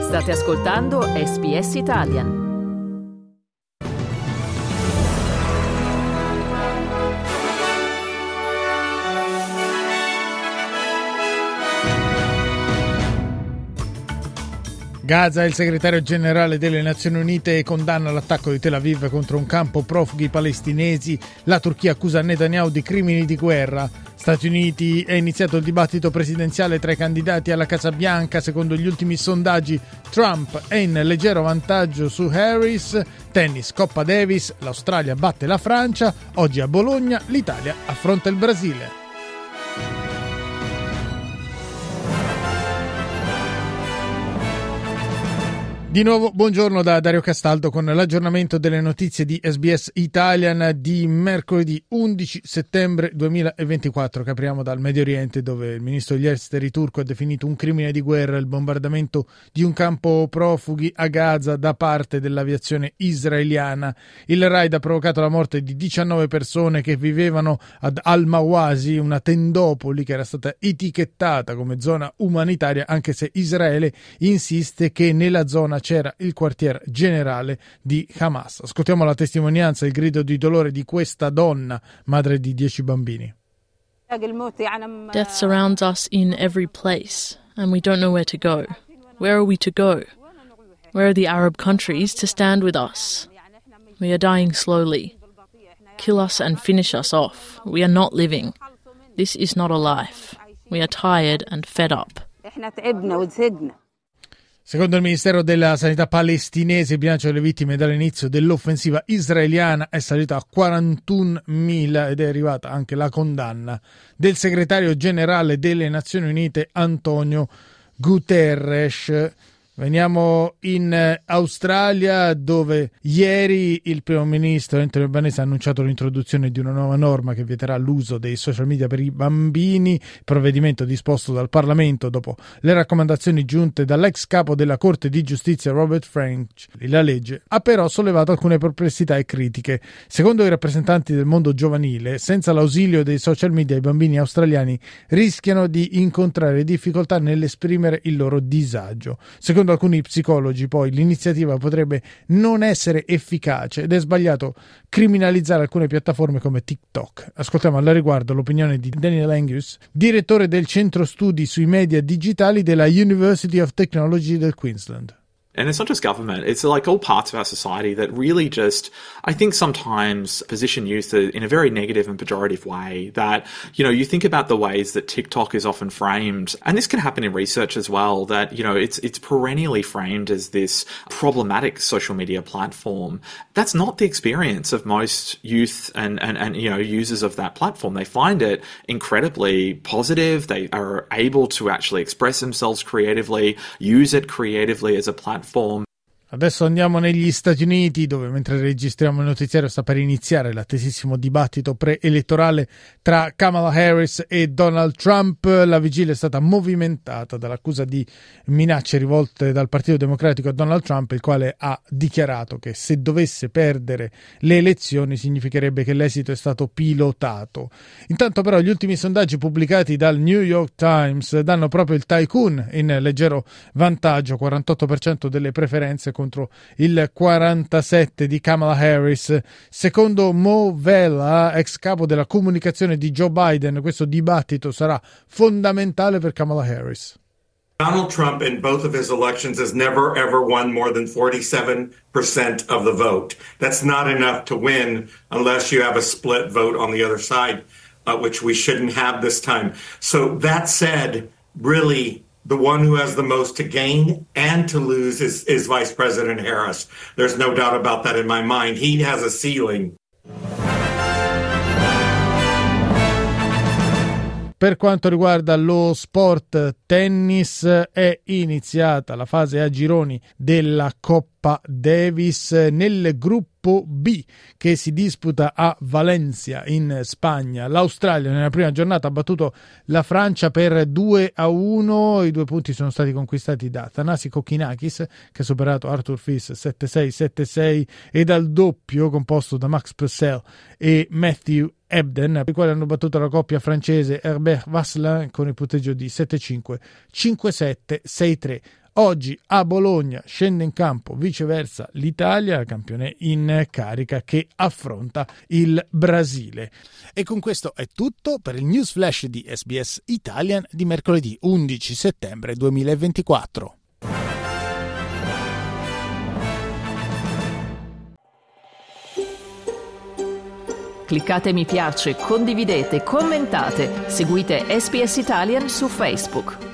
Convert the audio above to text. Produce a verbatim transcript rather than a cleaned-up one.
State ascoltando S B S Italian. Gaza, il segretario generale delle Nazioni Unite condanna l'attacco di Tel Aviv contro un campo profughi palestinesi. La Turchia accusa Netanyahu di crimini di guerra. Stati Uniti, è iniziato il dibattito presidenziale tra i candidati alla Casa Bianca. Secondo gli ultimi sondaggi, Trump è in leggero vantaggio su Harris. Tennis, Coppa Davis, l'Australia batte la Francia. Oggi a Bologna l'Italia affronta il Brasile. Di nuovo buongiorno da Dario Castaldo con l'aggiornamento delle notizie di S B S Italian di mercoledì undici settembre duemilaventiquattro. Che apriamo dal Medio Oriente, dove il ministro degli esteri turco ha definito un crimine di guerra il bombardamento di un campo profughi a Gaza da parte dell'aviazione israeliana. Il raid ha provocato la morte di diciannove persone che vivevano ad Al-Mawasi, una tendopoli che era stata etichettata come zona umanitaria, anche se Israele insiste che nella zona c'era il quartier generale di Hamas. Ascoltiamo la testimonianza, il grido di dolore di questa donna, madre di dieci bambini. Death surrounds us in every place, and we don't know where to go. Where are we to go? Where are the Arab countries to stand with us? We are dying slowly. Kill us and finish us off. We are not living. This is not a life. We are tired and fed up. Secondo il Ministero della Sanità palestinese, il bilancio delle vittime dall'inizio dell'offensiva israeliana è salito a quarantunomila ed è arrivata anche la condanna del segretario generale delle Nazioni Unite Antonio Guterres. Veniamo in Australia, dove ieri il primo ministro Anthony Albanese ha annunciato l'introduzione di una nuova norma che vieterà l'uso dei social media per i bambini, provvedimento disposto dal Parlamento dopo le raccomandazioni giunte dall'ex capo della Corte di Giustizia Robert French. La legge ha però sollevato alcune perplessità e critiche. Secondo i rappresentanti del mondo giovanile, senza l'ausilio dei social media i bambini australiani rischiano di incontrare difficoltà nell'esprimere il loro disagio. Secondo alcuni psicologi, poi, l'iniziativa potrebbe non essere efficace ed è sbagliato criminalizzare alcune piattaforme come TikTok. Ascoltiamo al riguardo l'opinione di Daniel Angus, direttore del centro studi sui media digitali della University of Technology del Queensland. And it's not just government, it's like all parts of our society that really just, I think sometimes position youth in a very negative and pejorative way. That, you know, you think about the ways that TikTok is often framed, and this can happen in research as well, that, you know, it's it's perennially framed as this problematic social media platform. That's not the experience of most youth and, and, and you know, users of that platform. They find it incredibly positive, they are able to actually express themselves creatively, use it creatively as a platform. Adesso andiamo negli Stati Uniti, dove mentre registriamo il notiziario sta per iniziare l'attesissimo dibattito preelettorale tra Kamala Harris e Donald Trump. La vigilia è stata movimentata dall'accusa di minacce rivolte dal Partito Democratico a Donald Trump, il quale ha dichiarato che se dovesse perdere le elezioni significherebbe che l'esito è stato pilotato. Intanto però gli ultimi sondaggi pubblicati dal New York Times danno proprio il tycoon in leggero vantaggio, quarantotto per cento delle preferenze contro il quarantasette di Kamala Harris. Secondo Mo Vela, ex capo della comunicazione di Joe Biden, questo dibattito sarà fondamentale per Kamala Harris. Donald Trump in both of his elections has never ever won more than forty-seven percent of the vote. That's not enough to win unless you have a split vote on the other side, uh, which we shouldn't have this time. So that said, really the one who has the most to gain and to lose is, is Vice President Harris. There's no doubt about that in my mind. He has a ceiling. Per quanto riguarda lo sport tennis, è iniziata la fase a gironi della Coppa Davis nel gruppo B che si disputa a Valencia in Spagna. L'Australia nella prima giornata ha battuto la Francia per due a uno. I due punti sono stati conquistati da Thanasi Kokkinakis, che ha superato Arthur Fils sette sei sette sei, e dal doppio composto da Max Purcell e Matthew Ebden, i quali hanno battuto la coppia francese Herbert Vasselin con il punteggio di sette cinque cinque sette sei tre. Oggi a Bologna scende in campo viceversa l'Italia, campione in carica, che affronta il Brasile. E con questo è tutto per il News Flash di S B S Italian di mercoledì undici settembre duemilaventiquattro. Cliccate mi piace, condividete, commentate, seguite S B S Italian su Facebook.